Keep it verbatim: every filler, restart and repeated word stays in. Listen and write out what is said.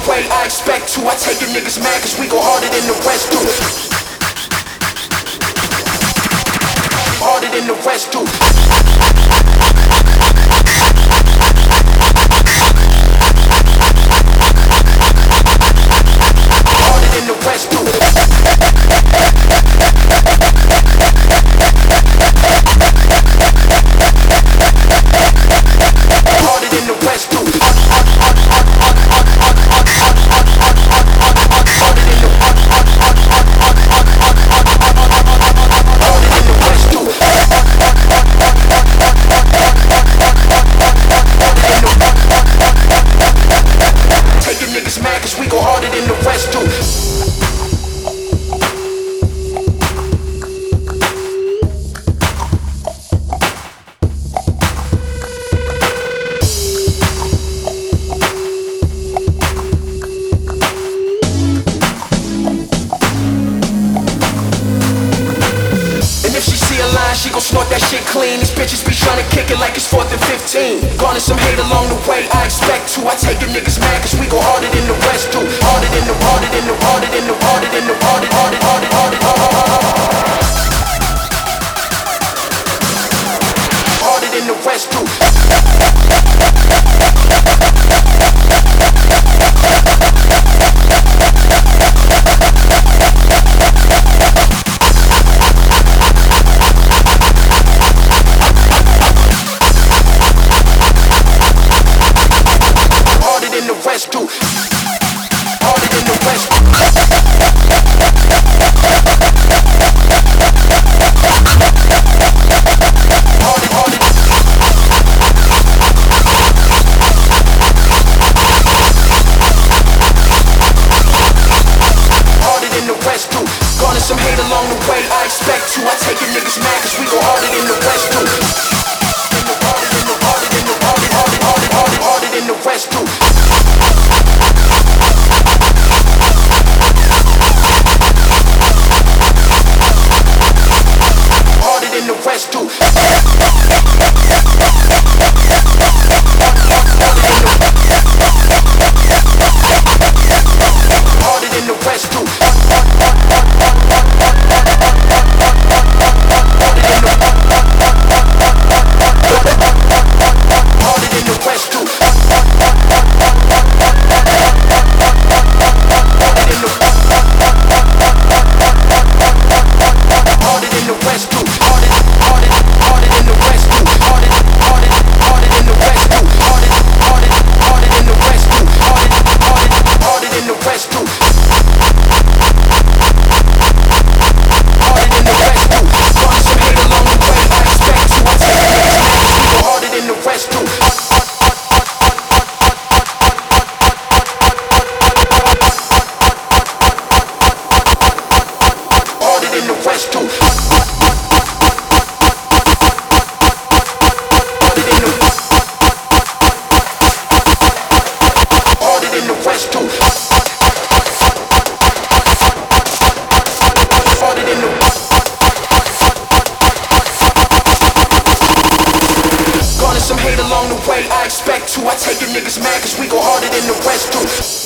way, I expect to. I take a niggas mad cause we go harder than the rest do. Harder than the rest do. Harder than the rest do. Harder than the rest do. She gon' snort that shit clean. These bitches be tryna kick it like it's fourth and fifteen. Garner some hate along the way, I expect to. I take a niggas mad cause we go harder than the rest do. Harder than the, harder than the, harder than the, harder than the, harder, harder, harder, harder, harder, harder than the rest do. Some hate along the way, I expect to. I take a niggas mad cause we go harder than the rest do. Harder than the, harder than the, harder, harder, harder, harder, harder than the rest do. Harder than the rest do. Harder than the rest do. Some hate along the way, I expect to. I take a niggas mad cause we go harder than the rest do.